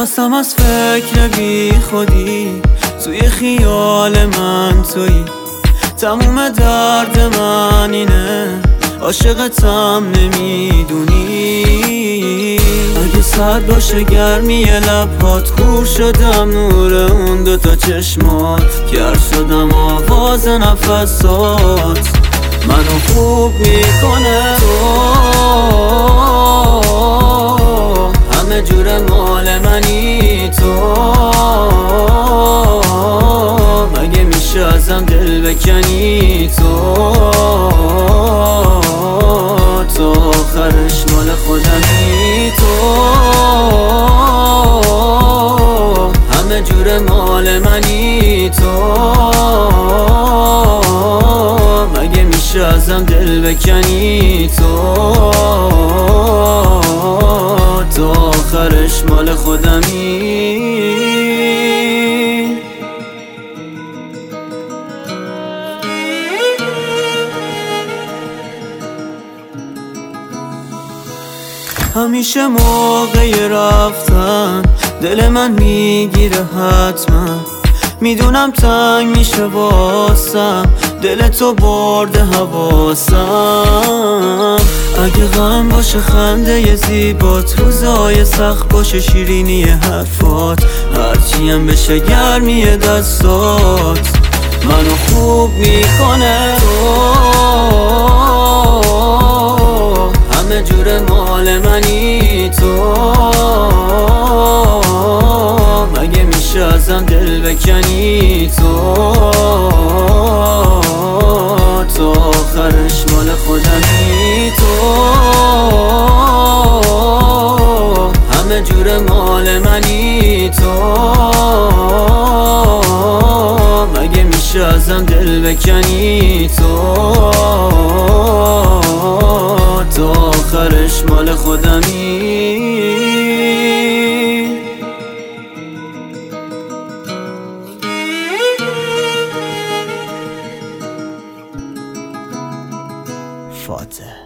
خستم از فکر بی خودی، توی خیال من تویی، تموم درد من اینه عاشقتم نمیدونی. اگه سرد باشه گرمی لبهات، خور شدم نور اون دوتا چشمات، گر شدم آواز نفسات، منو خوب میکنه تو، همه جور مال منی تو، مگه میشه ازم دل بکنی تو، تو آخرش مال خودمی تو، همه جور مال منی تو، مگه میشه ازم دل بکنی تو، تو آخرش مال خودمی. همیشه موقع رفتن دل من میگیره حتما، میدونم تنگ میشه واسم، دل تو برده حواسم. اگه غم باشه خنده زیبات، روزای سخت باشه شیرینی حرفات، هرچیم بشه گرمی دستات، منو خوب میکنه تو، همه جور مال منی تو، مگه میشه ازم دل بکنی تو، تو آخرش مال خودمی تو، همه جور مال منی تو، مگه میشه ازم دل بکنی تو، تو آخرش مال خودمی. فاتح.